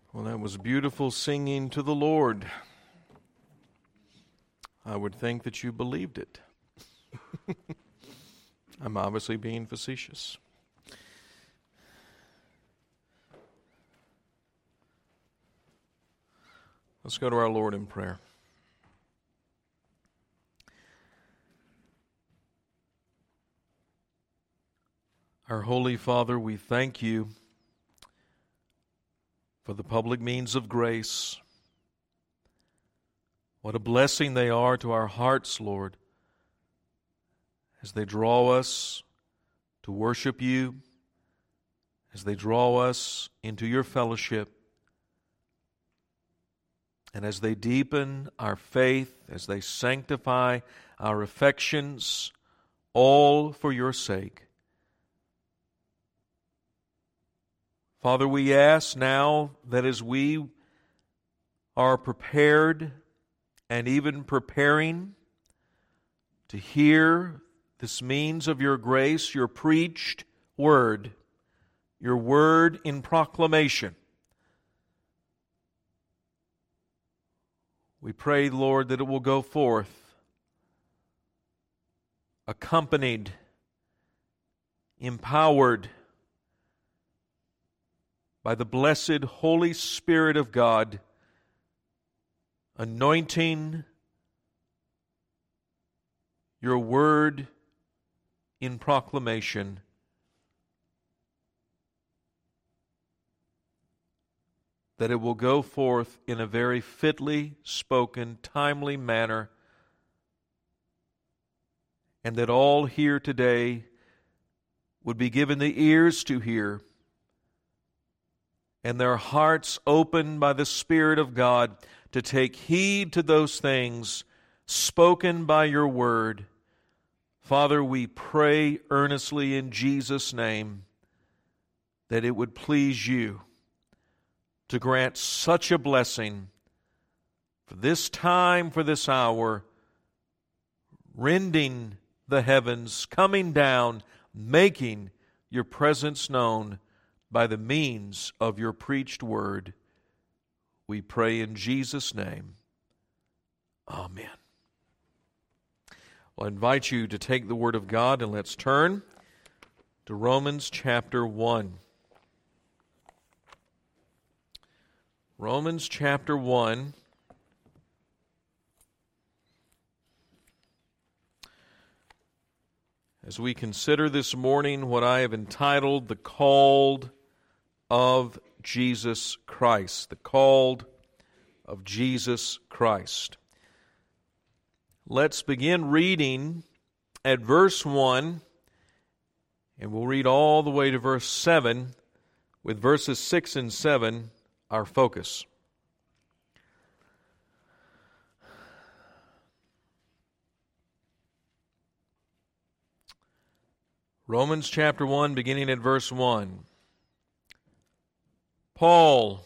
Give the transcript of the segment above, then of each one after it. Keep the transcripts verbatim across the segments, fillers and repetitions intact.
Well, that was beautiful singing to the Lord. I would think that you believed it. I'm obviously being facetious. Let's go to our Lord in prayer. Our Holy Father, we thank you for the public means of grace. What a blessing they are to our hearts, Lord, as they draw us to worship you, as they draw us into your fellowship, and as they deepen our faith, as they sanctify our affections, all for your sake. Father, we ask now that as we are prepared and even preparing to hear this means of your grace, your preached word, your word in proclamation, we pray, Lord, that it will go forth accompanied, empowered by the blessed Holy Spirit of God, anointing your word in proclamation. That it will go forth in a very fitly spoken, timely manner, and that all here today would be given the ears to hear, and their hearts opened by the Spirit of God to take heed to those things spoken by your word. Father, we pray earnestly in Jesus' name that it would please you to grant such a blessing for this time, for this hour, rending the heavens, coming down, making your presence known by the means of your preached word. We pray in Jesus' name. Amen. Well, I invite you to take the word of God and let's turn to Romans chapter one. Romans chapter one. As we consider this morning what I have entitled the called of Jesus Christ. The called of Jesus Christ. Let's begin reading at verse one, and we'll read all the way to verse seven, with verses six and seven our focus. Romans chapter one, beginning at verse one. Paul,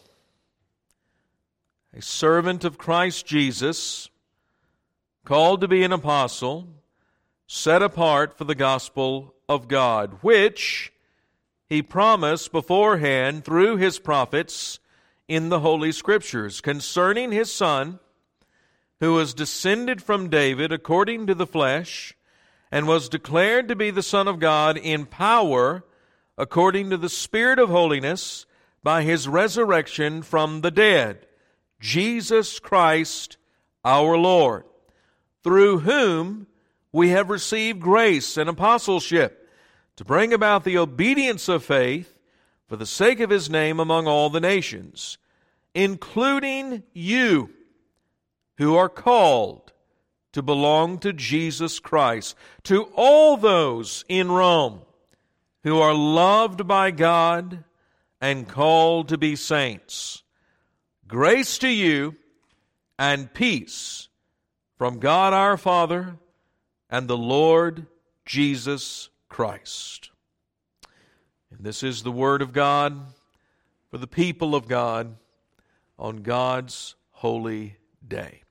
a servant of Christ Jesus, called to be an apostle, set apart for the gospel of God, which he promised beforehand through his prophets in the Holy Scriptures, concerning his Son, who was descended from David according to the flesh, and was declared to be the Son of God in power, according to the Spirit of holiness, by his resurrection from the dead, Jesus Christ our Lord, through whom we have received grace and apostleship to bring about the obedience of faith for the sake of his name among all the nations, including you who are called to belong to Jesus Christ, to all those in Rome who are loved by God and called to be saints. Grace to you and peace from God our Father and the Lord Jesus Christ. And this is the word of God for the people of God on God's holy day.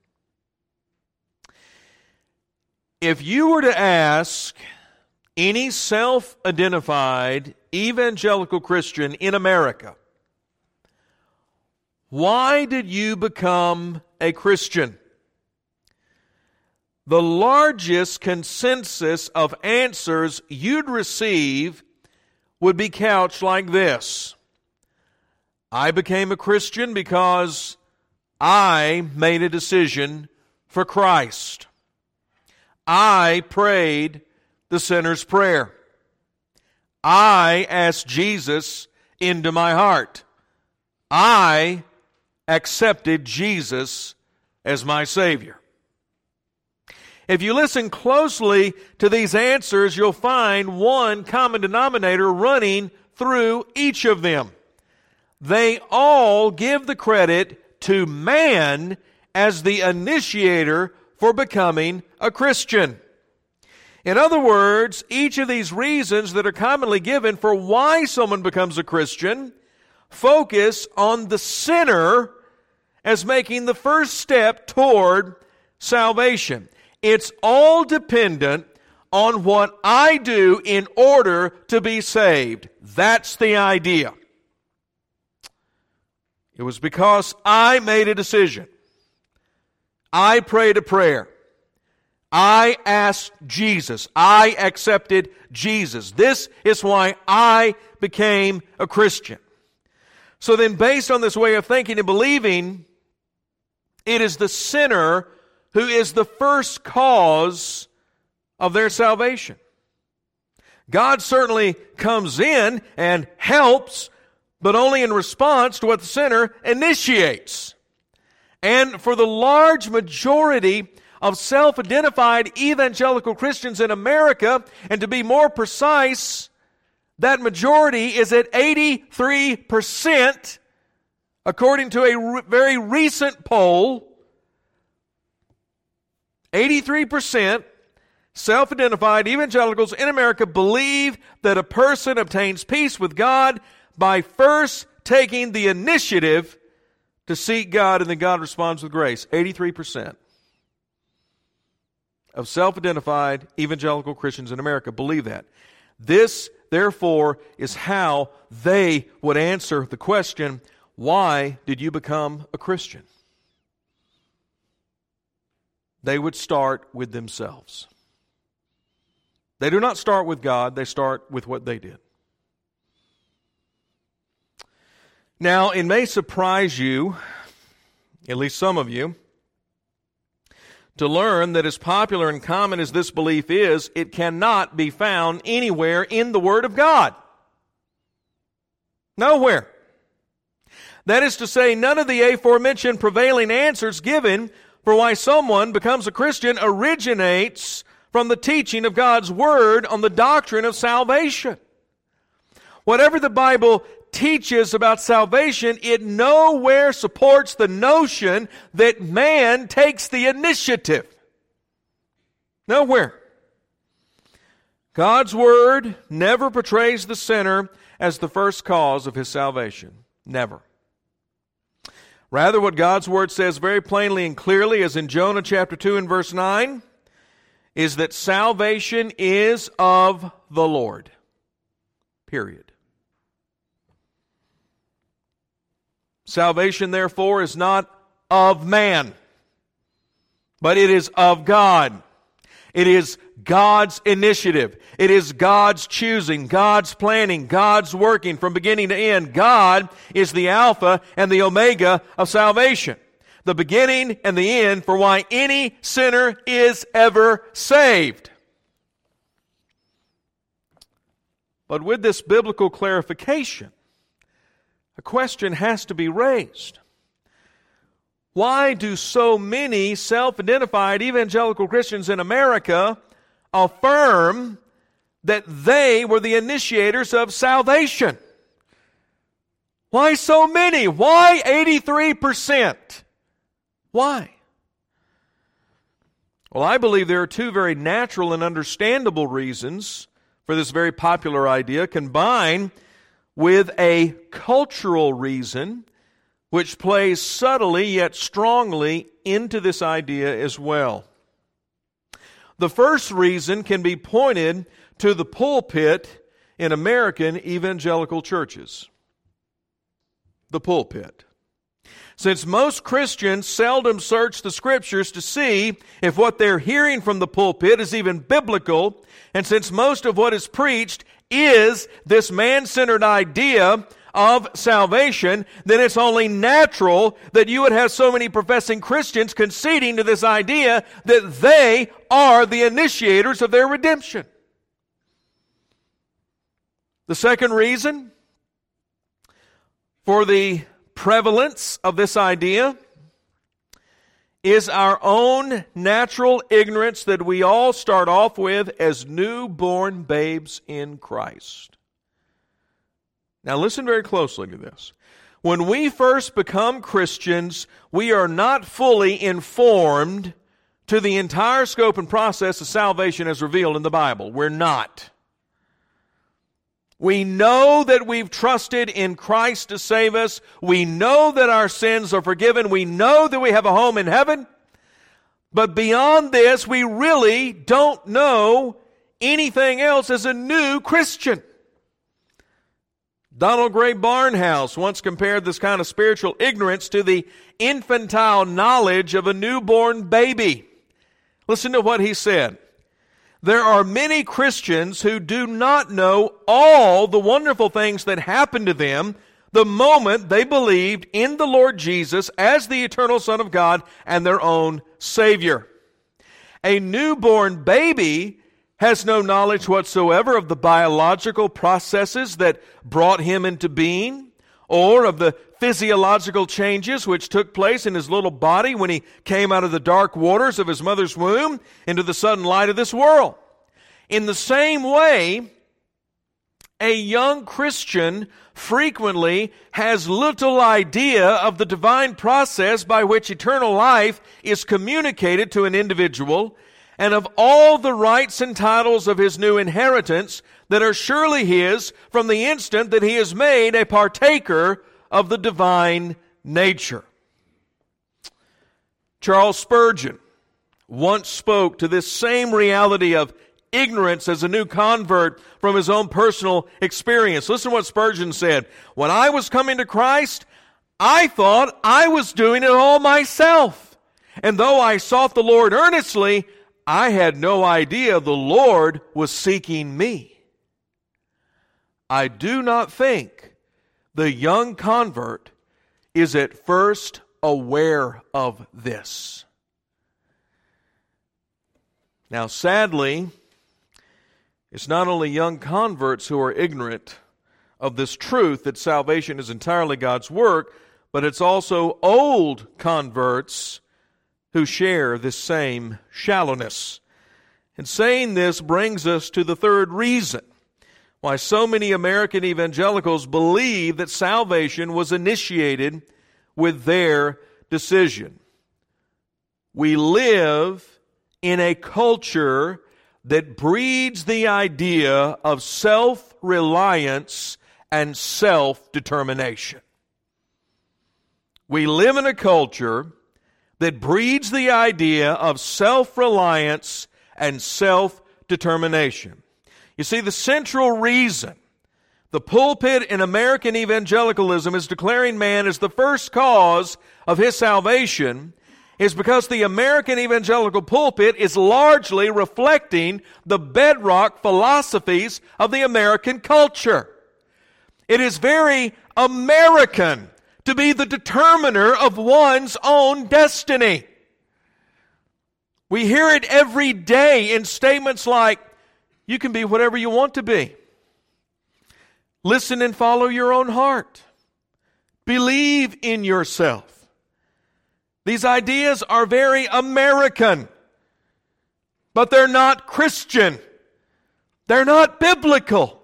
If you were to ask any self-identified evangelical Christian in America, Why did you become a Christian? The largest consensus of answers you'd receive would be couched like this: I became a Christian because I made a decision for Christ. I prayed the sinner's prayer. I asked Jesus into my heart. I accepted Jesus as my Savior. If you listen closely to these answers, you'll find one common denominator running through each of them. They all give the credit to man as the initiator for becoming a Christian. In other words, each of these reasons that are commonly given for why someone becomes a Christian focus on the sinner as making the first step toward salvation. It's all dependent on what I do in order to be saved. That's the idea. It was because I made a decision. I prayed a prayer. I asked Jesus. I accepted Jesus. This is why I became a Christian. So then, based on this way of thinking and believing, it is the sinner who is the first cause of their salvation. God certainly comes in and helps, but only in response to what the sinner initiates. And for the large majority of self-identified evangelical Christians in America, and to be more precise, that majority is at eighty-three percent, according to a re- very recent poll. eighty-three percent self-identified evangelicals in America believe that a person obtains peace with God by first taking the initiative to seek God, and then God responds with grace. eighty-three percent of self-identified evangelical Christians in America believe that. This, therefore, is how they would answer the question, why did you become a Christian? They would start with themselves. They do not start with God, they start with what they did. Now, it may surprise you, at least some of you, to learn that as popular and common as this belief is, it cannot be found anywhere in the Word of God. Nowhere. That is to say, none of the aforementioned prevailing answers given for why someone becomes a Christian originates from the teaching of God's Word on the doctrine of salvation. Whatever the Bible teaches about salvation, it nowhere supports the notion that man takes the initiative. Nowhere. God's Word never portrays the sinner as the first cause of his salvation. Never. Rather, what God's Word says very plainly and clearly, as in Jonah chapter two and verse nine, is that salvation is of the Lord. Period. Salvation, therefore, is not of man, but it is of God. It is God's initiative. It is God's choosing, God's planning, God's working from beginning to end. God is the Alpha and the Omega of salvation, the beginning and the end for why any sinner is ever saved. But with this biblical clarification, a question has to be raised. Why do so many self-identified evangelical Christians in America affirm that they were the initiators of salvation? Why so many? Why eighty-three percent? Why? Well, I believe there are two very natural and understandable reasons for this very popular idea, combined with a cultural reason which plays subtly yet strongly into this idea as well. The first reason can be pointed to the pulpit in American evangelical churches. The pulpit. Since most Christians seldom search the Scriptures to see if what they're hearing from the pulpit is even biblical, and since most of what is preached is this man-centered idea of salvation, then it's only natural that you would have so many professing Christians conceding to this idea that they are the initiators of their redemption. The second reason for the prevalence of this idea is our own natural ignorance that we all start off with as newborn babes in Christ. Now listen very closely to this. When we first become Christians, we are not fully informed to the entire scope and process of salvation as revealed in the Bible. We're not. We know that we've trusted in Christ to save us. We know that our sins are forgiven. We know that we have a home in heaven. But beyond this, we really don't know anything else as a new Christian. Donald Gray Barnhouse once compared this kind of spiritual ignorance to the infantile knowledge of a newborn baby. Listen to what he said. There are many Christians who do not know all the wonderful things that happened to them the moment they believed in the Lord Jesus as the eternal Son of God and their own Savior. A newborn baby has no knowledge whatsoever of the biological processes that brought him into being, or of the physiological changes which took place in his little body when he came out of the dark waters of his mother's womb into the sudden light of this world. In the same way, a young Christian frequently has little idea of the divine process by which eternal life is communicated to an individual, and of all the rights and titles of his new inheritance that are surely his from the instant that he is made a partaker of the divine nature. Charles Spurgeon once spoke to this same reality of ignorance as a new convert from his own personal experience. Listen to what Spurgeon said. When I was coming to Christ, I thought I was doing it all myself. And though I sought the Lord earnestly, I had no idea the Lord was seeking me. I do not think the young convert is at first aware of this. Now, sadly, it's not only young converts who are ignorant of this truth that salvation is entirely God's work, but it's also old converts who share this same shallowness. And saying this brings us to the third reason why so many American evangelicals believe that salvation was initiated with their decision. We live in a culture that breeds the idea of self-reliance and self-determination. We live in a culture that breeds the idea of self-reliance and self-determination. You see, the central reason the pulpit in American evangelicalism is declaring man as the first cause of his salvation is because the American evangelical pulpit is largely reflecting the bedrock philosophies of the American culture. It is very American to be the determiner of one's own destiny. We hear it every day in statements like, you can be whatever you want to be. Listen and follow your own heart. Believe in yourself. These ideas are very American, but they're not Christian. They're not biblical.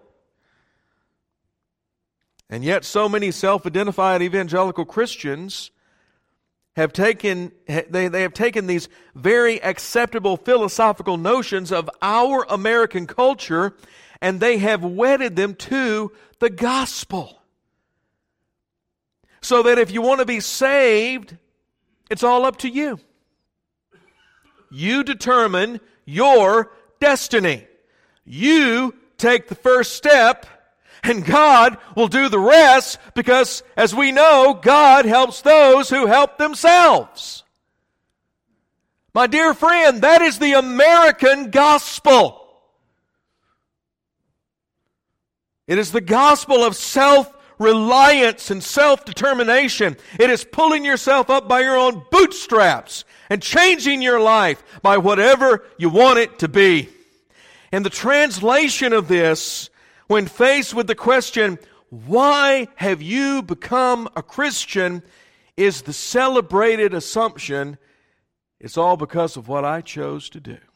And yet so many self-identified evangelical Christians have taken they, they have taken these very acceptable philosophical notions of our American culture and they have wedded them to the gospel. So that if you want to be saved, it's all up to you. You determine your destiny. You take the first step And God will do the rest because, as we know, God helps those who help themselves. My dear friend, that is the American gospel. It is the gospel of self-reliance and self-determination. It is pulling yourself up by your own bootstraps and changing your life by whatever you want it to be. And the translation of this, when faced with the question, why have you become a Christian, is the celebrated assumption, it's all because of what I chose to do.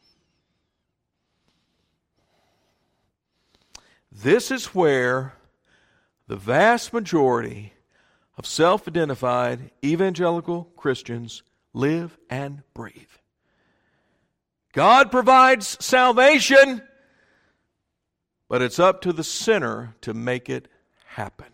This is where the vast majority of self-identified evangelical Christians live and breathe. God provides salvation, but it's up to the sinner to make it happen.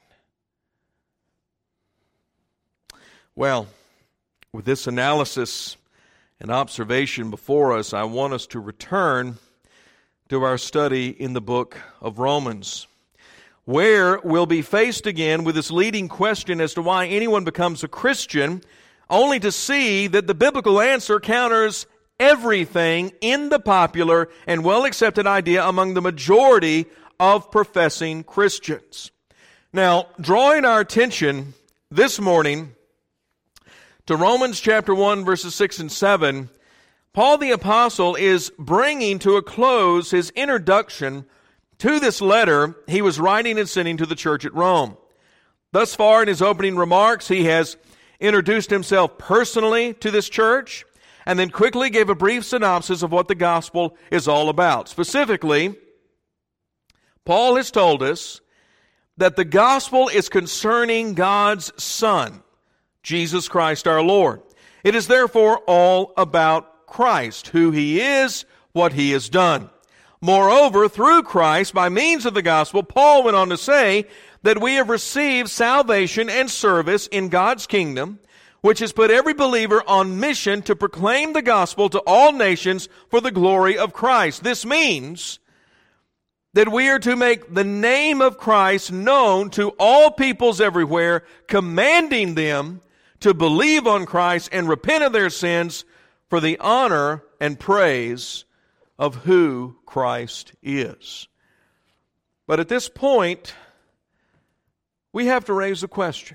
Well, with this analysis and observation before us, I want us to return to our study in the book of Romans, where we'll be faced again with this leading question as to why anyone becomes a Christian, only to see that the biblical answer counters everything in the popular and well-accepted idea among the majority of professing Christians. Now, drawing our attention this morning to Romans chapter one, verses six and seven, Paul the Apostle is bringing to a close his introduction to this letter he was writing and sending to the church at Rome. Thus far in his opening remarks, he has introduced himself personally to this church, and then quickly gave a brief synopsis of what the gospel is all about. Specifically, Paul has told us that the gospel is concerning God's Son, Jesus Christ our Lord. It is therefore all about Christ, who He is, what He has done. Moreover, through Christ, by means of the gospel, Paul went on to say that we have received salvation and service in God's kingdom, which has put every believer on mission to proclaim the gospel to all nations for the glory of Christ. This means that we are to make the name of Christ known to all peoples everywhere, commanding them to believe on Christ and repent of their sins for the honor and praise of who Christ is. But at this point, we have to raise a question.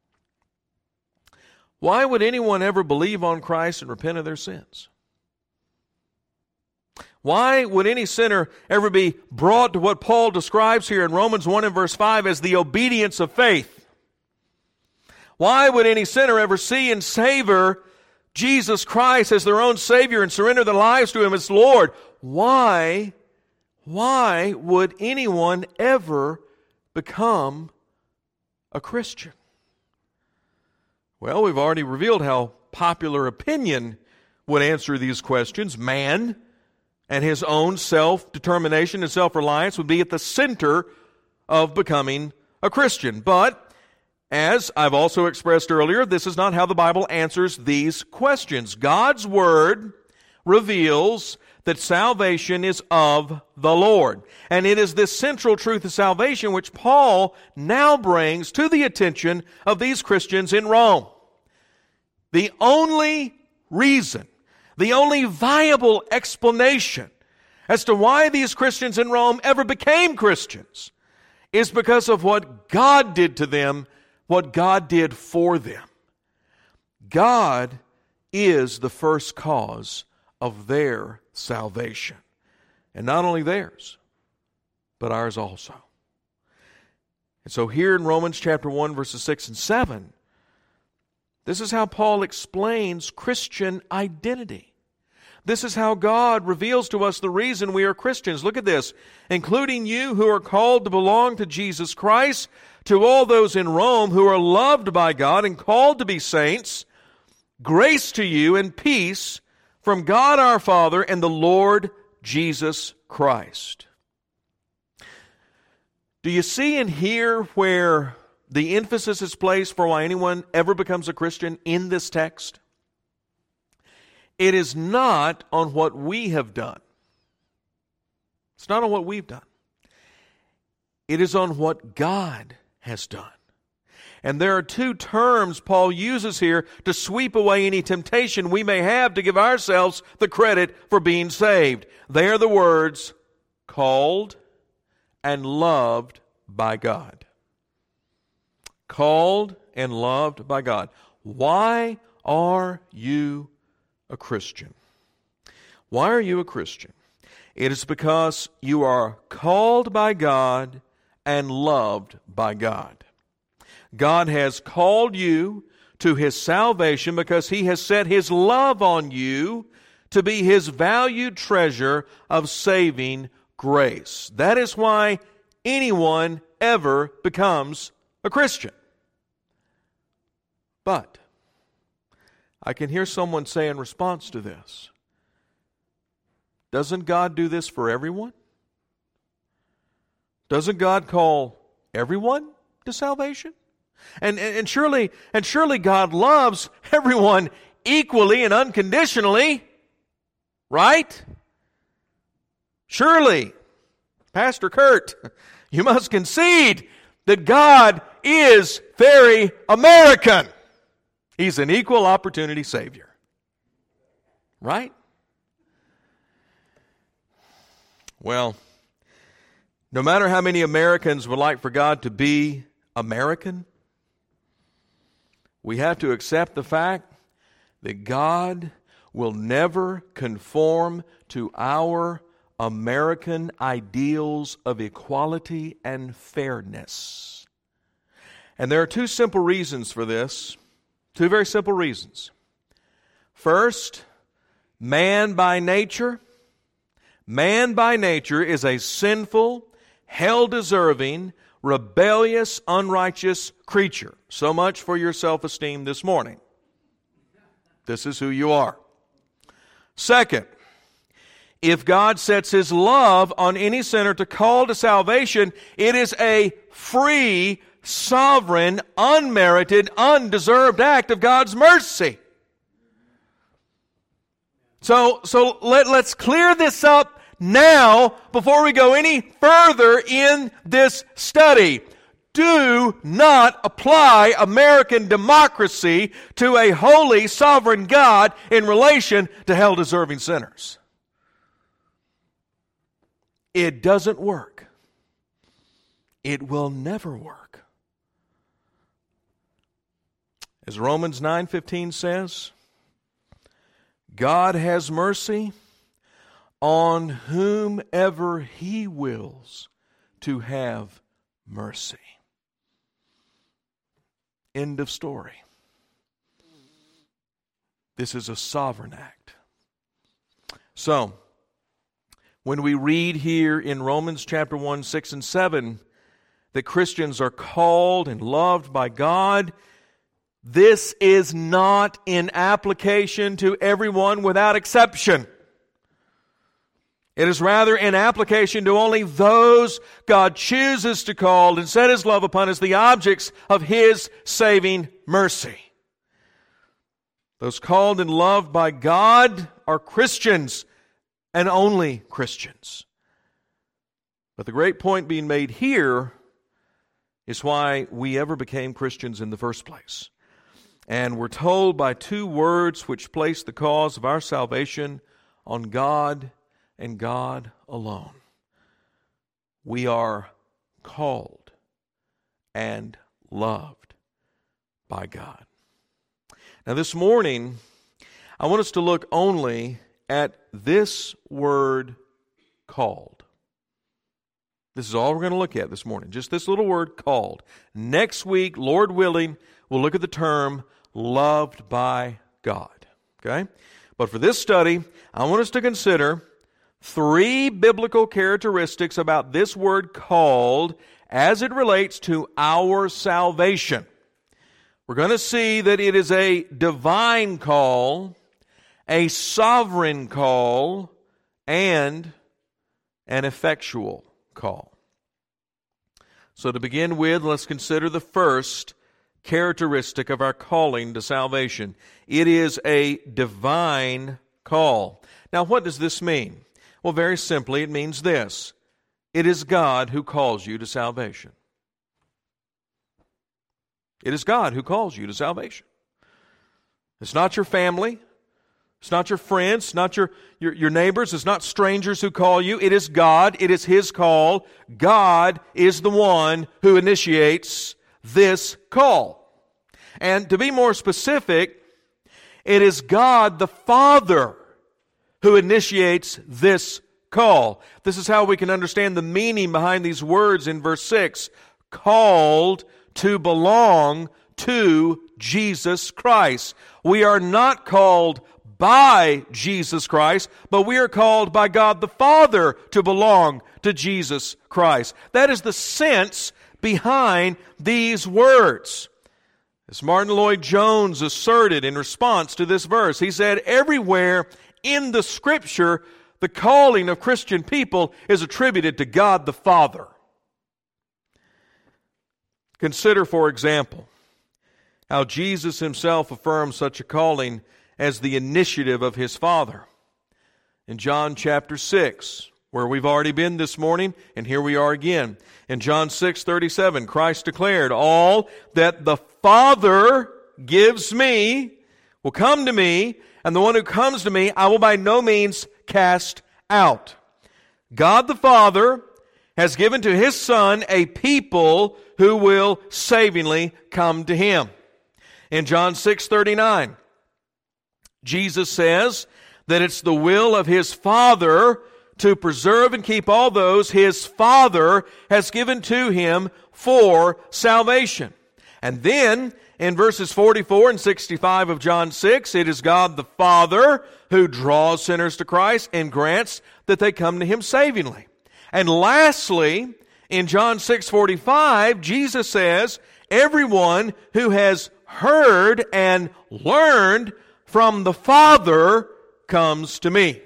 Why would anyone ever believe on Christ and repent of their sins? Why would any sinner ever be brought to what Paul describes here in Romans one and verse five as the obedience of faith? Why would any sinner ever see and savor Jesus Christ as their own Savior and surrender their lives to Him as Lord? Why, why would anyone ever become a Christian? Well, we've already revealed how popular opinion would answer these questions. Man and his own self-determination and self-reliance would be at the center of becoming a Christian. But as I've also expressed earlier, this is not how the Bible answers these questions. God's Word reveals that salvation is of the Lord. And it is this central truth of salvation which Paul now brings to the attention of these Christians in Rome. The only reason, the only viable explanation as to why these Christians in Rome ever became Christians is because of what God did to them, what God did for them. God is the first cause of their salvation. And not only theirs, but ours also. And so here in Romans chapter one, verses six and seven, this is how Paul explains Christian identity. This is how God reveals to us the reason we are Christians. Look at this. Including you who are called to belong to Jesus Christ, to all those in Rome who are loved by God and called to be saints, grace to you and peace from God our Father and the Lord Jesus Christ. Do you see and hear where the emphasis is placed for why anyone ever becomes a Christian in this text? It is not on what we have done. It's not on what we've done. It is on what God has done. And there are two terms Paul uses here to sweep away any temptation we may have to give ourselves the credit for being saved. They are the words, called and loved by God. Called and loved by God. Why are you a Christian? Why are you a Christian? It is because you are called by God and loved by God. God has called you to His salvation because He has set His love on you to be His valued treasure of saving grace. That is why anyone ever becomes a Christian. But I can hear someone say in response to this, doesn't God do this for everyone? Doesn't God call everyone to salvation? And, and, and surely, and surely God loves everyone equally and unconditionally, right? Surely, Pastor Kurt, you must concede that God is very American. He's an equal opportunity Savior. Right? Well, no matter how many Americans would like for God to be American, we have to accept the fact that God will never conform to our American ideals of equality and fairness. And there are two simple reasons for this. Two very simple reasons. First, man by nature, man by nature is a sinful, hell-deserving, rebellious, unrighteous creature. So much for your self-esteem this morning. This is who you are. Second, if God sets His love on any sinner to call to salvation, it is a free, sovereign, unmerited, undeserved act of God's mercy. So, so let, let's clear this up now before we go any further in this study. Do not apply American democracy to a holy, sovereign God in relation to hell-deserving sinners. It doesn't work. It will never work. As Romans nine fifteen says, God has mercy on whomever He wills to have mercy. End of story. This is a sovereign act. So, when we read here in Romans chapter one, six and seven, that Christians are called and loved by God, this is not in application to everyone without exception. It is rather in application to only those God chooses to call and set His love upon as the objects of His saving mercy. Those called and loved by God are Christians and only Christians. But the great point being made here is why we ever became Christians in the first place. And we're told by two words which place the cause of our salvation on God and God alone. We are called and loved by God. Now this morning, I want us to look only at this word called. This is all we're going to look at this morning. Just this little word called. Next week, Lord willing, we'll look at the term loved by God. Okay? But for this study, I want us to consider three biblical characteristics about this word called as it relates to our salvation. We're going to see that it is a divine call, a sovereign call, and an effectual call. So to begin with, let's consider the first characteristic of our calling to salvation. It is a divine call. Now, what does this mean? Well, very simply, it means this. it is God who calls you to salvation. It is God who calls you to salvation. It's not your family. It's not your friends. It's not your, your, your neighbors. It's not strangers who call you. It is God. It is His call. God is the one who initiates this call. And to be more specific, it is God the Father who initiates this call. This is how we can understand the meaning behind these words in verse six. Called to belong to Jesus Christ. We are not called by Jesus Christ, but we are called by God the Father to belong to Jesus Christ. That is the sense behind these words. As Martin Lloyd-Jones asserted in response to this verse, he said, everywhere in the Scripture, the calling of Christian people is attributed to God the Father. Consider, for example, how Jesus Himself affirms such a calling as the initiative of His Father. In John chapter six, where we've already been this morning, and here we are again. In John six thirty-seven, Christ declared, all that the Father gives me will come to me, and the one who comes to me I will by no means cast out. God the Father has given to His Son a people who will savingly come to Him. In John six thirty-nine, Jesus says that it's the will of His Father to preserve and keep all those His Father has given to Him for salvation. And then, in verses forty-four and sixty-five of John six, it is God the Father who draws sinners to Christ and grants that they come to Him savingly. And lastly, in John six forty-five, Jesus says, everyone who has heard and learned from the Father comes to me.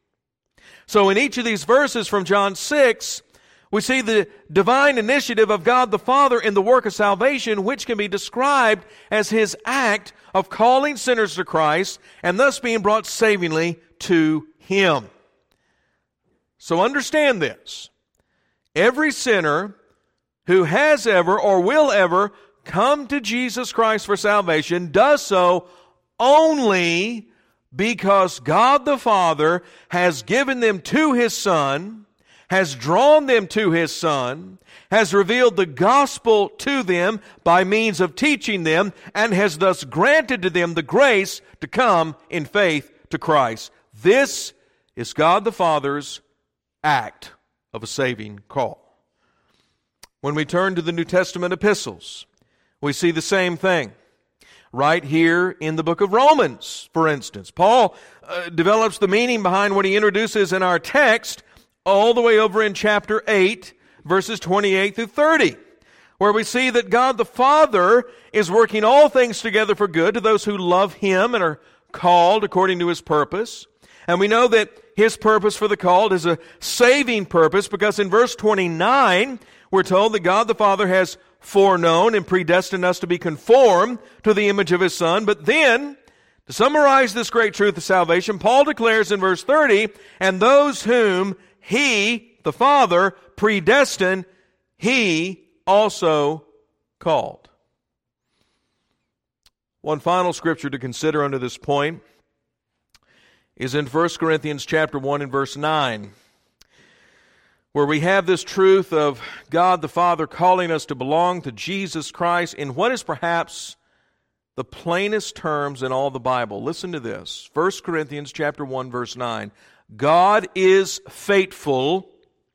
So in each of these verses from John six, we see the divine initiative of God the Father in the work of salvation, which can be described as His act of calling sinners to Christ and thus being brought savingly to Him. So understand this. Every sinner who has ever or will ever come to Jesus Christ for salvation does so only because God the Father has given them to His Son, has drawn them to His Son, has revealed the gospel to them by means of teaching them, and has thus granted to them the grace to come in faith to Christ. This is God the Father's act of a saving call. When we turn to the New Testament epistles, we see the same thing. Right here in the book of Romans, for instance, Paul uh, develops the meaning behind what he introduces in our text all the way over in chapter eight, verses twenty-eight through thirty, where we see that God the Father is working all things together for good to those who love Him and are called according to His purpose. And we know that His purpose for the called is a saving purpose, because in verse twenty-nine, we're told that God the Father has foreknown and predestined us to be conformed to the image of His Son. But then, to summarize this great truth of salvation, Paul declares in verse thirty, and those whom He, the Father, predestined, He also called. One final scripture to consider under this point is in First Corinthians chapter one and verse nine, where we have this truth of God the Father calling us to belong to Jesus Christ in what is perhaps the plainest terms in all the Bible. Listen to this. First Corinthians chapter one verse nine. God is faithful,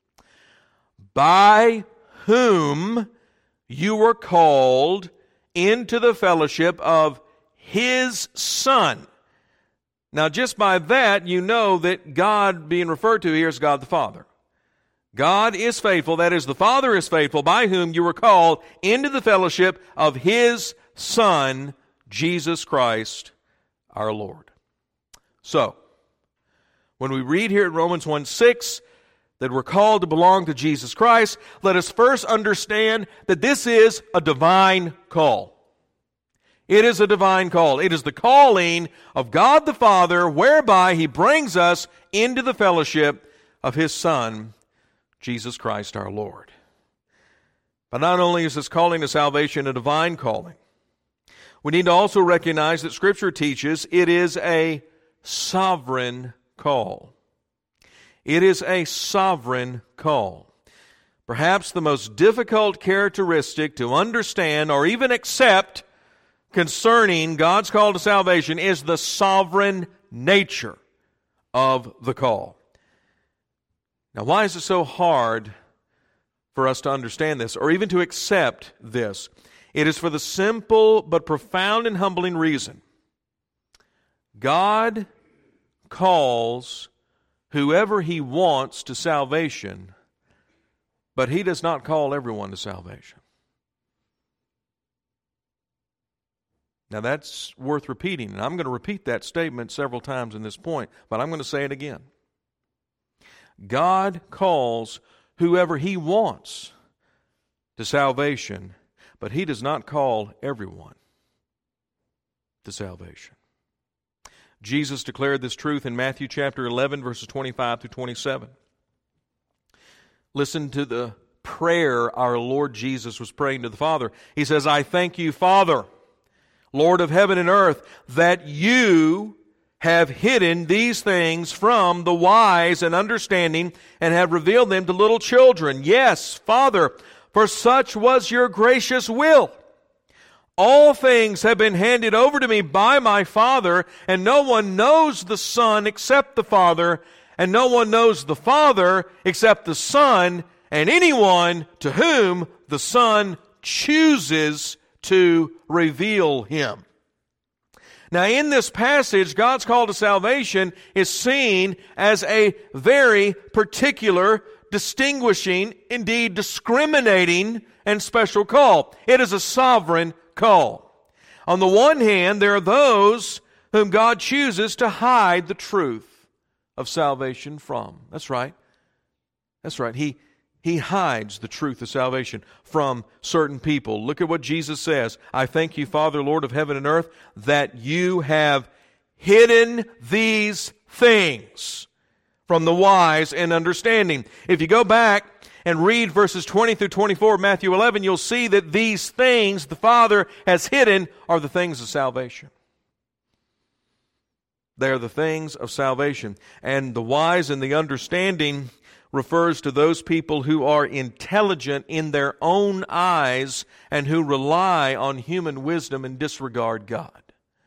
by whom you were called into the fellowship of His Son. Now, just by that, you know that God being referred to here is God the Father. God is faithful, that is, the Father is faithful, by whom you were called into the fellowship of His Son, Jesus Christ, our Lord. So, when we read here in Romans one six that we're called to belong to Jesus Christ, let us first understand that this is a divine call. It is a divine call. It is the calling of God the Father, whereby He brings us into the fellowship of His Son, Jesus Christ our Lord. But not only is this calling to salvation a divine calling, we need to also recognize that Scripture teaches it is a sovereign call. It is a sovereign call. Perhaps the most difficult characteristic to understand or even accept concerning God's call to salvation is the sovereign nature of the call. Now, why is it so hard for us to understand this or even to accept this? It is for the simple but profound and humbling reason. God calls whoever He wants to salvation, but He does not call everyone to salvation. Now that's worth repeating, and I'm going to repeat that statement several times in this point, but I'm going to say it again. God calls whoever He wants to salvation, but He does not call everyone to salvation. Jesus declared this truth in Matthew chapter eleven, verses twenty-five through twenty-seven. Listen to the prayer our Lord Jesus was praying to the Father. He says, I thank you, Father, Lord of heaven and earth, that you have hidden these things from the wise and understanding and have revealed them to little children. Yes, Father, for such was your gracious will. All things have been handed over to me by my Father, and no one knows the Son except the Father, and no one knows the Father except the Son, and anyone to whom the Son chooses to reveal Him. Now, in this passage, God's call to salvation is seen as a very particular, distinguishing, indeed discriminating, and special call. It is a sovereign call. On the one hand, there are those whom God chooses to hide the truth of salvation from. That's right. That's right. He He hides the truth of salvation from certain people. Look at what Jesus says. I thank you, Father, Lord of heaven and earth, that you have hidden these things from the wise and understanding. If you go back and read verses twenty through twenty-four of Matthew eleven, you'll see that these things the Father has hidden are the things of salvation. They are the things of salvation. And the wise and the understanding refers to those people who are intelligent in their own eyes and who rely on human wisdom and disregard God.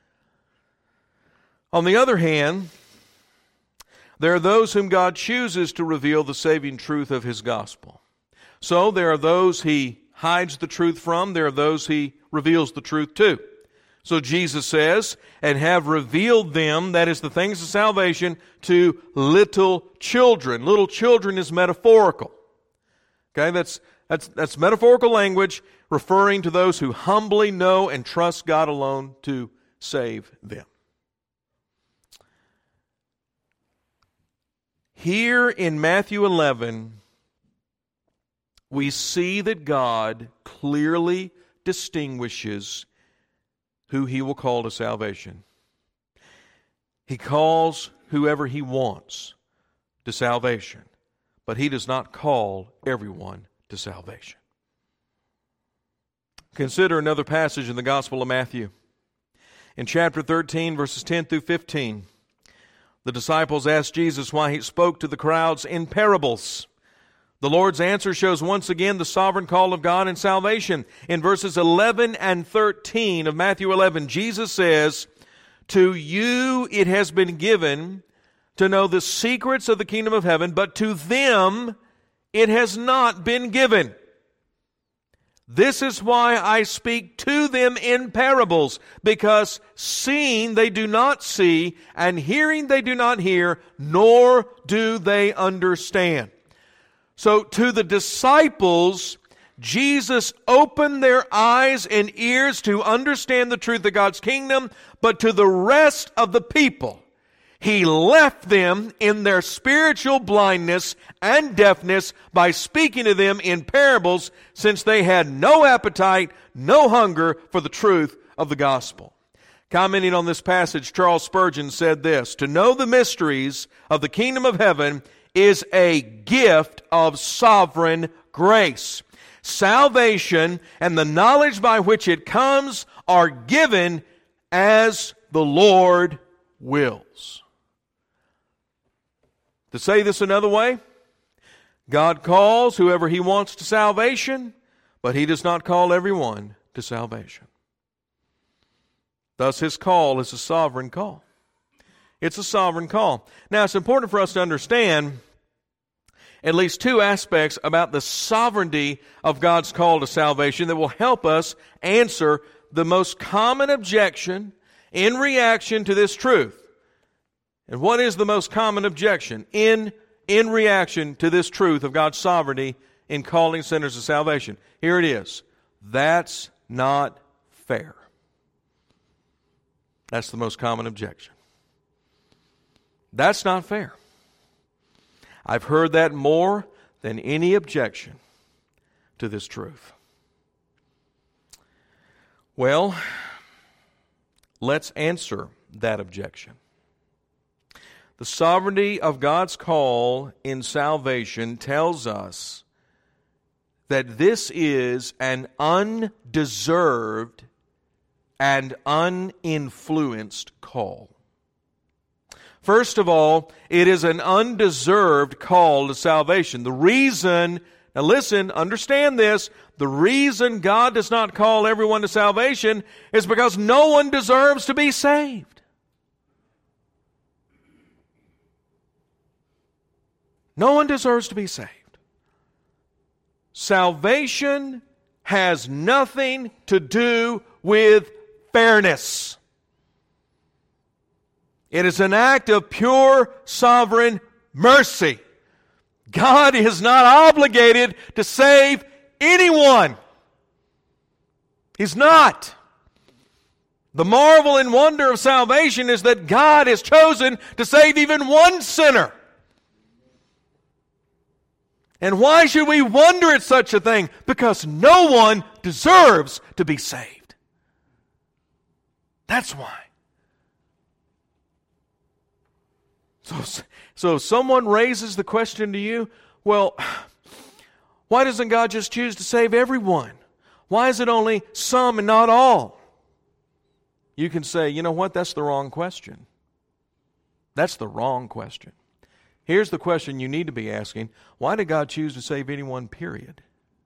On the other hand, there are those whom God chooses to reveal the saving truth of His gospel. So there are those He hides the truth from, there are those He reveals the truth to. So Jesus says, and have revealed them, that is the things of salvation, to little children. Little children is metaphorical. Okay, that's, that's, that's metaphorical language referring to those who humbly know and trust God alone to save them. Here in Matthew eleven, we see that God clearly distinguishes who He will call to salvation. He calls whoever He wants to salvation, but He does not call everyone to salvation. Consider another passage in the Gospel of Matthew. In chapter thirteen, verses ten through fifteen, the disciples asked Jesus why He spoke to the crowds in parables. The Lord's answer shows once again the sovereign call of God in salvation. In verses eleven and thirteen of Matthew eleven, Jesus says, to you it has been given to know the secrets of the kingdom of heaven, but to them it has not been given. This is why I speak to them in parables, because seeing they do not see, and hearing they do not hear, nor do they understand. So to the disciples, Jesus opened their eyes and ears to understand the truth of God's kingdom, but to the rest of the people, He left them in their spiritual blindness and deafness by speaking to them in parables, since they had no appetite, no hunger for the truth of the gospel. Commenting on this passage, Charles Spurgeon said this, to know the mysteries of the kingdom of heaven is a gift of sovereign grace. Salvation and the knowledge by which it comes are given as the Lord wills. To say this another way, God calls whoever He wants to salvation, but He does not call everyone to salvation. Thus His call is a sovereign call. It's a sovereign call. Now it's important for us to understand at least two aspects about the sovereignty of God's call to salvation that will help us answer the most common objection in reaction to this truth. And what is the most common objection in, in reaction to this truth of God's sovereignty in calling sinners to salvation? Here it is. That's not fair. That's the most common objection. That's not fair. I've heard that more than any objection to this truth. Well, let's answer that objection. The sovereignty of God's call in salvation tells us that this is an undeserved and uninfluenced call. First of all, it is an undeserved call to salvation. The reason, now listen, understand this, the reason God does not call everyone to salvation is because no one deserves to be saved. No one deserves to be saved. Salvation has nothing to do with fairness. It is an act of pure sovereign mercy. God is not obligated to save anyone. He's not. The marvel and wonder of salvation is that God has chosen to save even one sinner. And why should we wonder at such a thing? Because no one deserves to be saved. That's why. So, so if someone raises the question to you, well, why doesn't God just choose to save everyone? Why is it only some and not all? You can say, you know what, that's the wrong question. That's the wrong question. Here's the question you need to be asking. Why did God choose to save anyone, period?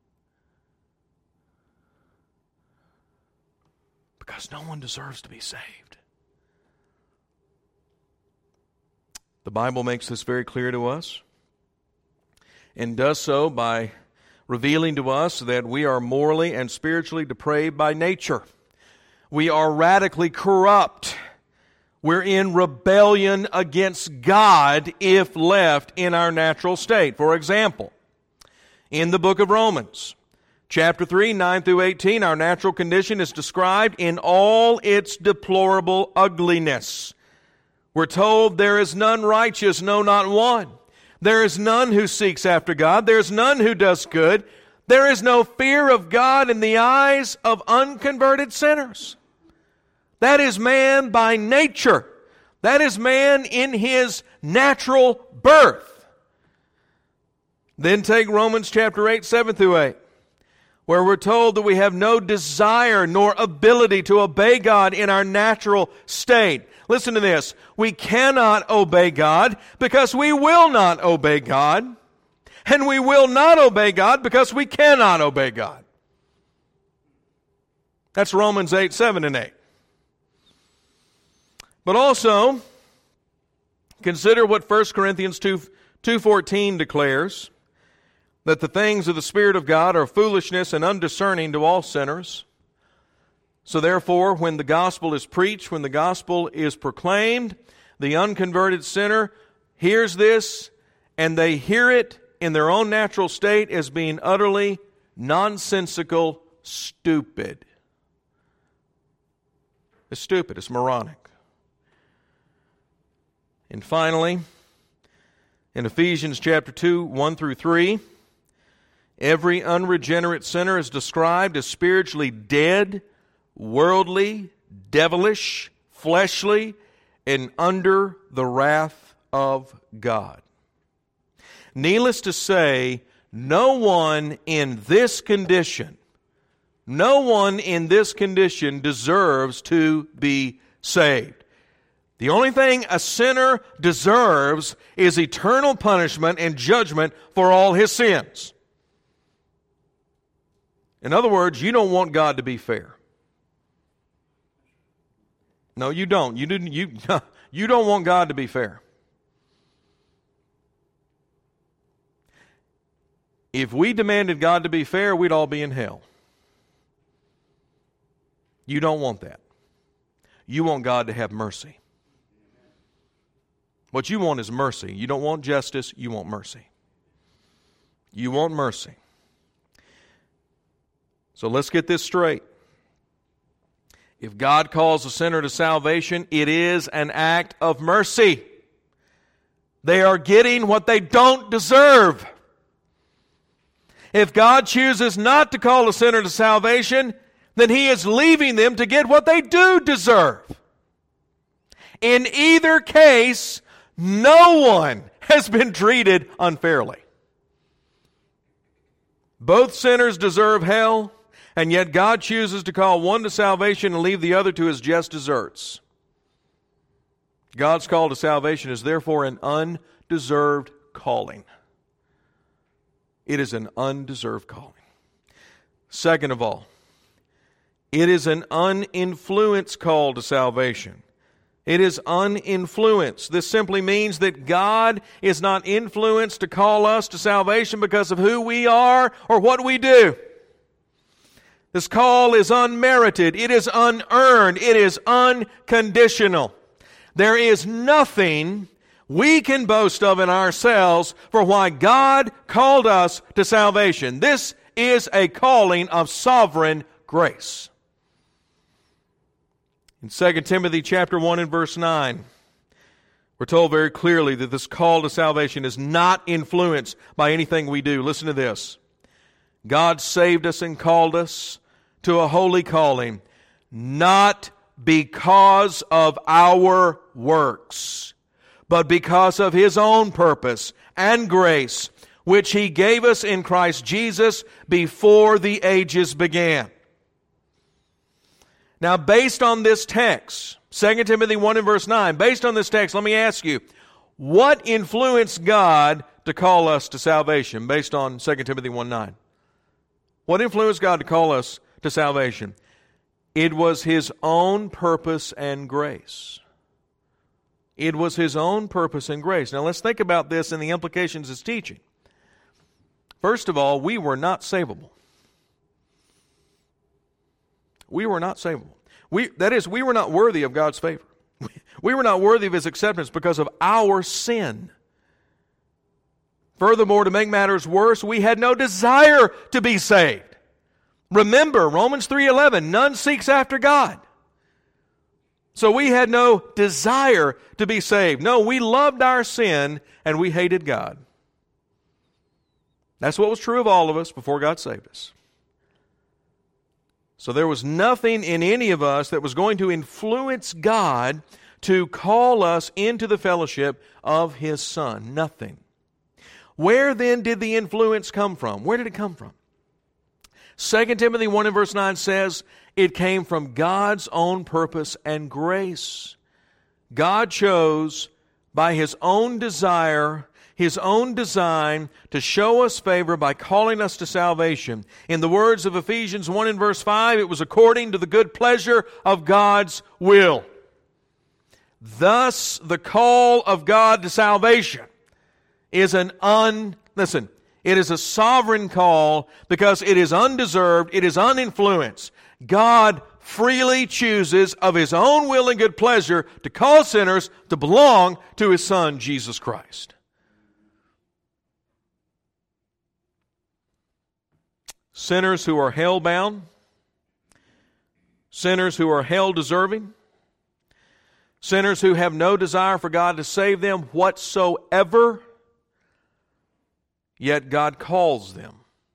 Because no one deserves to be saved. The Bible makes this very clear to us and does so by revealing to us that we are morally and spiritually depraved by nature. We are radically corrupt. We're in rebellion against God if left in our natural state. For example, in the book of Romans, chapter three, nine through eighteen, our natural condition is described in all its deplorable ugliness. We're told there is none righteous, no, not one. There is none who seeks after God. There is none who does good. There is no fear of God in the eyes of unconverted sinners. That is man by nature. That is man in his natural birth. Then take Romans chapter eight, seven through eight, where we're told that we have no desire nor ability to obey God in our natural state. Listen to this. We cannot obey God because we will not obey God. And we will not obey God because we cannot obey God. That's Romans eight, seven and eight. But also, consider what First Corinthians two, two fourteen declares, that the things of the Spirit of God are foolishness and undiscerning to all sinners. So therefore, when the gospel is preached, when the gospel is proclaimed, the unconverted sinner hears this, and they hear it in their own natural state as being utterly nonsensical, stupid. It's stupid, it's moronic. And finally, in Ephesians chapter two, one through three, every unregenerate sinner is described as spiritually dead, worldly, devilish, fleshly, and under the wrath of God. Needless to say, no one in this condition, no one in this condition deserves to be saved. The only thing a sinner deserves is eternal punishment and judgment for all his sins. In other words, you don't want God to be fair. No, you don't. You didn't. You you don't want God to be fair. If we demanded God to be fair, we'd all be in hell. You don't want that. You want God to have mercy. What you want is mercy. You don't want justice, you want mercy. You want mercy. So let's get this straight. If God calls a sinner to salvation, it is an act of mercy. They are getting what they don't deserve. If God chooses not to call a sinner to salvation, then He is leaving them to get what they do deserve. In either case, no one has been treated unfairly. Both sinners deserve hell, and yet God chooses to call one to salvation and leave the other to his just deserts. God's call to salvation is therefore an undeserved calling. It is an undeserved calling. Second of all, it is an uninfluenced call to salvation. It is uninfluenced. This simply means that God is not influenced to call us to salvation because of who we are or what we do. This call is unmerited. It is unearned. It is unconditional. There is nothing we can boast of in ourselves for why God called us to salvation. This is a calling of sovereign grace. In Second Timothy chapter one and verse nine, we're told very clearly that this call to salvation is not influenced by anything we do. Listen to this. God saved us and called us to a holy calling, not because of our works, but because of His own purpose and grace, which He gave us in Christ Jesus before the ages began. Now, based on this text, Second Timothy one and verse nine, based on this text, let me ask you, what influenced God to call us to salvation based on Second Timothy one nine? What influenced God to call us to salvation? It was His own purpose and grace. It was His own purpose and grace. Now, let's think about this and the implications it's teaching. First of all, we were not savable. We were not savable. We, that is, we were not worthy of God's favor. We were not worthy of His acceptance because of our sin. Furthermore, to make matters worse, we had no desire to be saved. Remember, Romans three eleven, none seeks after God. So we had no desire to be saved. No, we loved our sin and we hated God. That's what was true of all of us before God saved us. So there was nothing in any of us that was going to influence God to call us into the fellowship of His Son. Nothing. Where then did the influence come from? Where did it come from? Second Timothy one and verse nine says, it came from God's own purpose and grace. God chose by His own desire, His own design, to show us favor by calling us to salvation. In the words of Ephesians one and verse five, it was according to the good pleasure of God's will. Thus, the call of God to salvation is an un... Listen, it is a sovereign call because it is undeserved, it is uninfluenced. God freely chooses of His own will and good pleasure to call sinners to belong to His Son, Jesus Christ. Sinners who are hell-bound, sinners who are hell-deserving, sinners who have no desire for God to save them whatsoever, yet God calls them.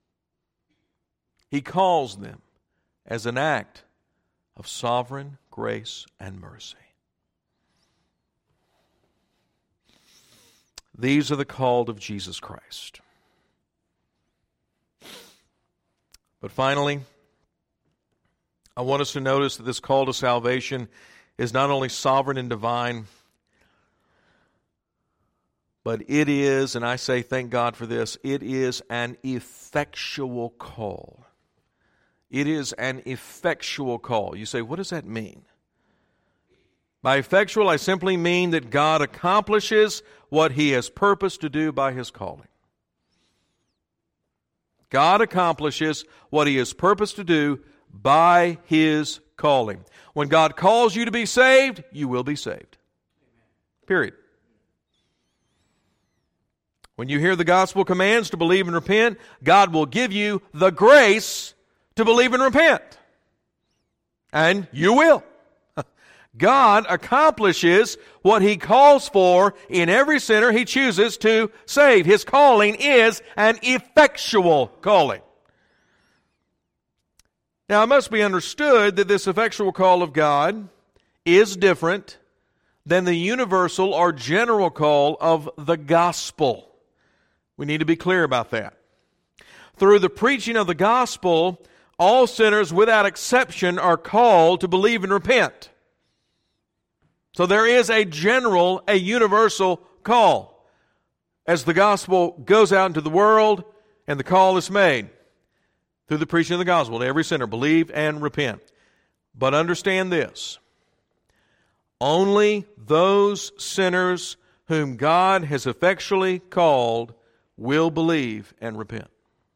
He calls them as an act of sovereign grace and mercy. These are the called of Jesus Christ. But finally, I want us to notice that this call to salvation is not only sovereign and divine, but it is, and I say thank God for this, it is an effectual call. It is an effectual call. You say, what does that mean? By effectual, I simply mean that God accomplishes what He has purposed to do by His calling. God accomplishes what He has purposed to do by His calling. When God calls you to be saved, you will be saved. Period. When you hear the gospel commands to believe and repent, God will give you the grace to believe and repent. And you will. God accomplishes what He calls for in every sinner He chooses to save. His calling is an effectual calling. Now, it must be understood that this effectual call of God is different than the universal or general call of the gospel. We need to be clear about that. Through the preaching of the gospel, all sinners without exception are called to believe and repent. So there is a general, a universal call as the gospel goes out into the world and the call is made through the preaching of the gospel to every sinner, believe and repent. But understand this, only those sinners whom God has effectually called will believe and repent.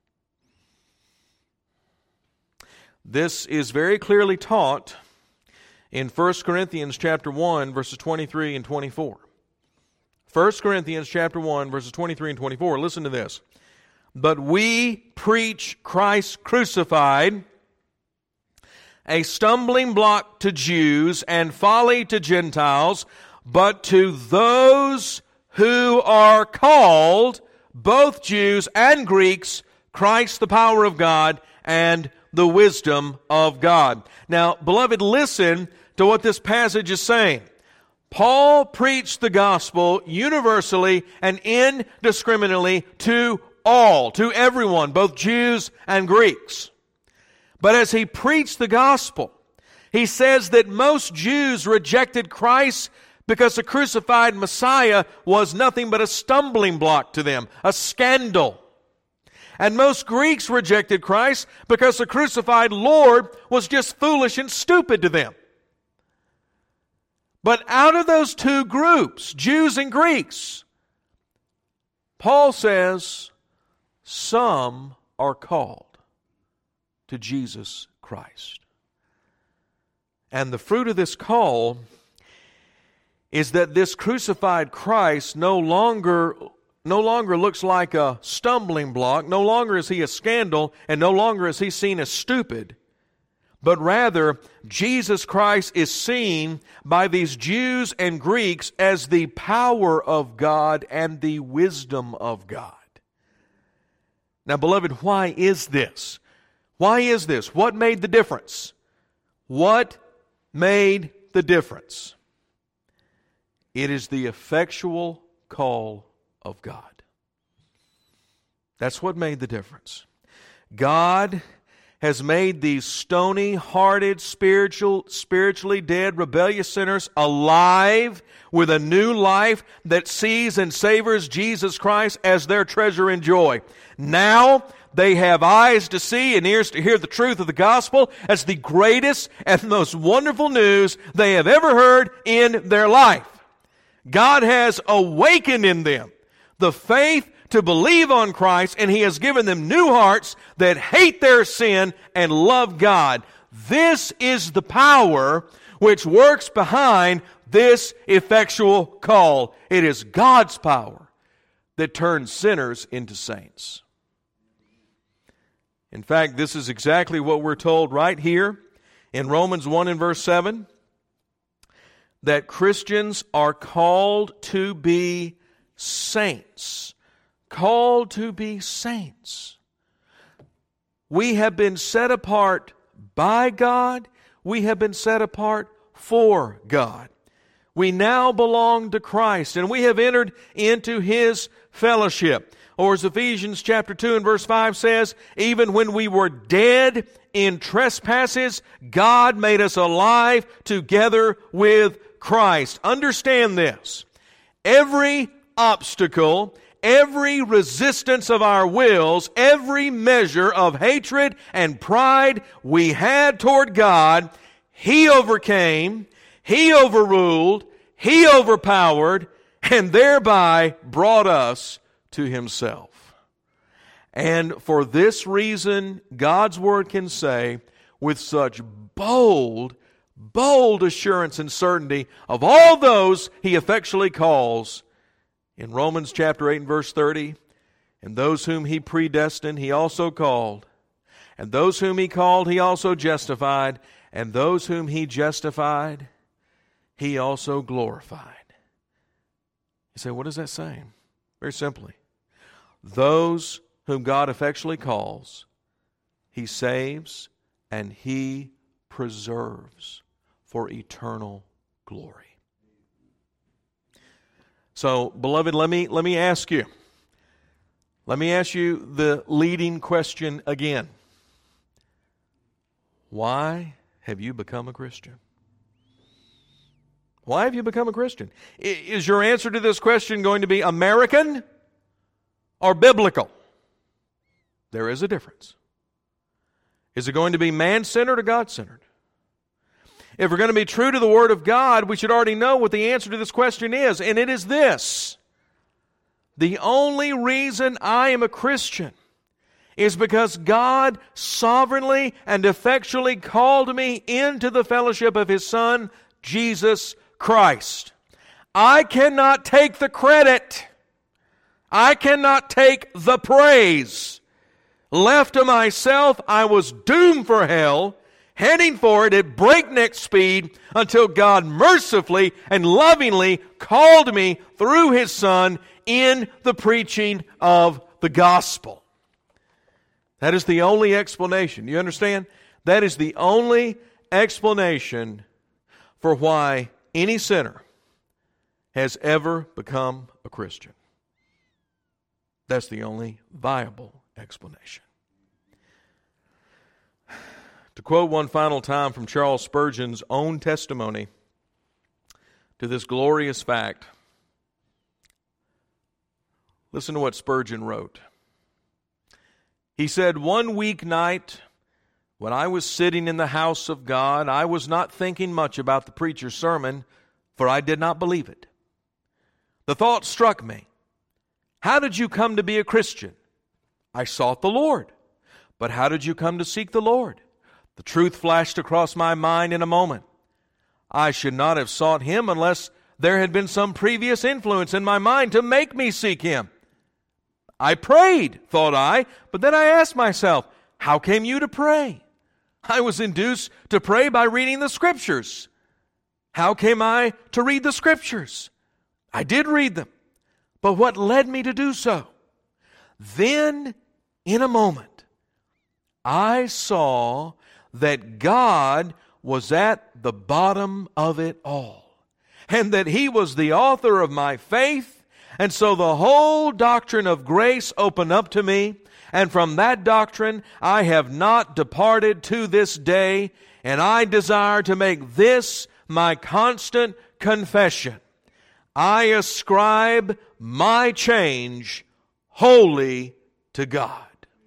This is very clearly taught in First Corinthians chapter one, verses twenty-three and twenty-four. First Corinthians chapter one, verses twenty-three and twenty-four. Listen to this. But we preach Christ crucified, a stumbling block to Jews and folly to Gentiles, but to those who are called, both Jews and Greeks, Christ the power of God and the wisdom of God. Now, beloved, listen to what this passage is saying. Paul preached the gospel universally and indiscriminately to all, to everyone, both Jews and Greeks. But as he preached the gospel, he says that most Jews rejected Christ because the crucified Messiah was nothing but a stumbling block to them, a scandal. And most Greeks rejected Christ because the crucified Lord was just foolish and stupid to them. But out of those two groups, Jews and Greeks, Paul says some are called to Jesus Christ. And the fruit of this call is that this crucified Christ no longer no longer looks like a stumbling block, no longer is he a scandal, and no longer is he seen as stupid. But rather, Jesus Christ is seen by these Jews and Greeks as the power of God and the wisdom of God. Now, beloved, why is this? Why is this? What made the difference? What made the difference? It is the effectual call of God. That's what made the difference. God has made these stony-hearted, spiritual, spiritually dead, rebellious sinners alive with a new life that sees and savors Jesus Christ as their treasure and joy. Now they have eyes to see and ears to hear the truth of the gospel as the greatest and most wonderful news they have ever heard in their life. God has awakened in them the faith to believe on Christ, and He has given them new hearts that hate their sin and love God. This is the power which works behind this effectual call. It is God's power that turns sinners into saints. In fact, this is exactly what we're told right here in Romans one and verse seven, that Christians are called to be saints. Called to be saints. We have been set apart by God. We have been set apart for God. We now belong to Christ, and we have entered into His fellowship. Or as Ephesians chapter two and verse five says, even when we were dead in trespasses, God made us alive together with Christ. Understand this. Every obstacle, every resistance of our wills, every measure of hatred and pride we had toward God, He overcame, He overruled, He overpowered, and thereby brought us to Himself. And for this reason, God's Word can say with such bold, bold assurance and certainty of all those He effectually calls, in Romans chapter eight and verse thirty, and those whom He predestined, He also called. And those whom He called, He also justified. And those whom He justified, He also glorified. You say, what is that saying? Very simply, those whom God effectually calls, He saves and He preserves for eternal glory. So, beloved, let me, let me ask you, let me ask you the leading question again. Why have you become a Christian? Why have you become a Christian? Is your answer to this question going to be American or biblical? There is a difference. Is it going to be man-centered or God-centered? If we're going to be true to the Word of God, we should already know what the answer to this question is, and it is this. The only reason I am a Christian is because God sovereignly and effectually called me into the fellowship of His Son, Jesus Christ. I cannot take the credit. I cannot take the praise. Left to myself, I was doomed for hell, heading for it at breakneck speed until God mercifully and lovingly called me through His Son in the preaching of the gospel. That is the only explanation. You understand? That is the only explanation for why any sinner has ever become a Christian. That's the only viable explanation. To quote one final time from Charles Spurgeon's own testimony to this glorious fact, listen to what Spurgeon wrote. He said, "One weeknight, when I was sitting in the house of God, I was not thinking much about the preacher's sermon, for I did not believe it. The thought struck me, how did you come to be a Christian? I sought the Lord. But how did you come to seek the Lord? The truth flashed across my mind in a moment. I should not have sought Him unless there had been some previous influence in my mind to make me seek Him. I prayed, thought I, but then I asked myself, how came you to pray? I was induced to pray by reading the Scriptures. How came I to read the Scriptures? I did read them, but what led me to do so? Then, in a moment, I saw that God was at the bottom of it all, and that He was the author of my faith, and so the whole doctrine of grace opened up to me, and from that doctrine I have not departed to this day, and I desire to make this my constant confession. I ascribe my change wholly to God."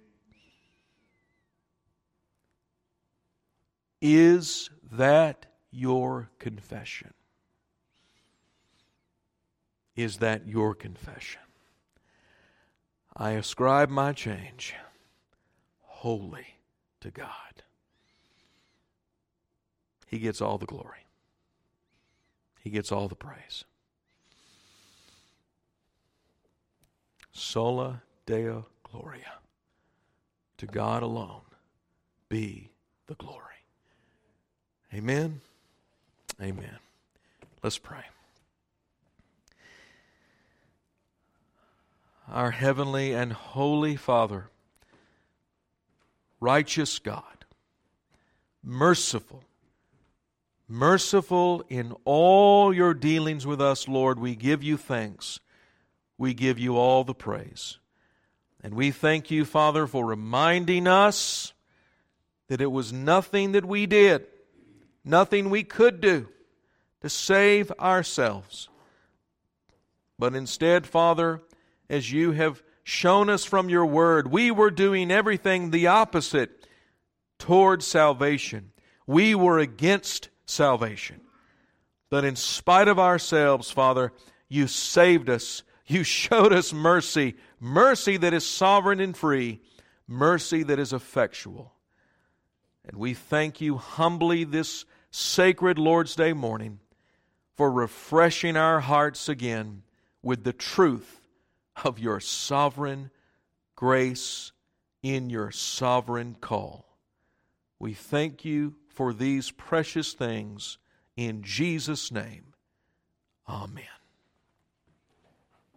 Is that your confession? Is that your confession? I ascribe my change wholly to God. He gets all the glory. He gets all the praise. Sola Deo Gloria. To God alone be the glory. Amen. Amen. Let's pray. Our heavenly and holy Father, righteous God, merciful, Merciful in all your dealings with us, Lord, we give you thanks. We give you all the praise. And we thank you, Father, for reminding us that it was nothing that we did, nothing we could do to save ourselves. But instead, Father, as you have shown us from your word, we were doing everything the opposite towards salvation. We were against salvation. But in spite of ourselves, Father, you saved us. You showed us mercy, mercy that is sovereign and free, mercy that is effectual. And we thank you humbly this sacred Lord's Day morning for refreshing our hearts again with the truth of your sovereign grace in your sovereign call. We thank you for these precious things in Jesus' name. Amen.